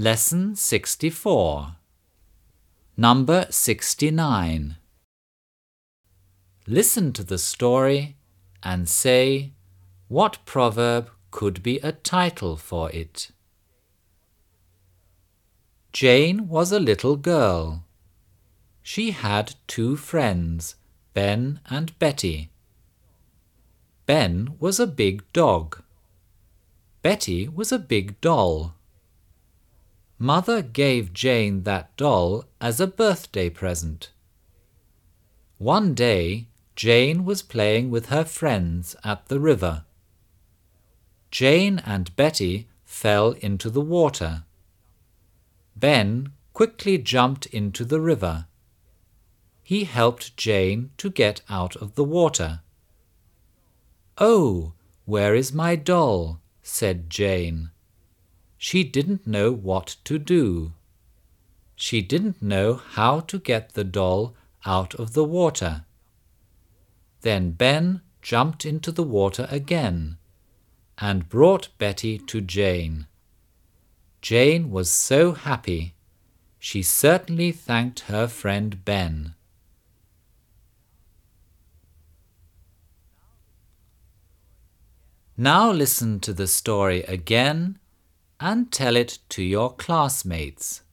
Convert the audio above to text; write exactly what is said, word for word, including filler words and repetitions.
Lesson sixty-four. Number sixty-nine. Listen to the story and say what proverb could be a title for it. Jane was a little girl. She had two friends, Ben and Betty. Ben was a big dog. Betty was a big doll. Mother gave Jane that doll as a birthday present. One day, Jane was playing with her friends at the river. Jane and Betty fell into the water. Ben quickly jumped into the river. He helped Jane to get out of the water. "Oh, where is my doll?" said Jane. She didn't know what to do. She didn't know how to get the doll out of the water. Then Ben jumped into the water again and brought Betty to Jane. Jane was so happy. She certainly thanked her friend Ben. Now listen to the story again and tell it to your classmates.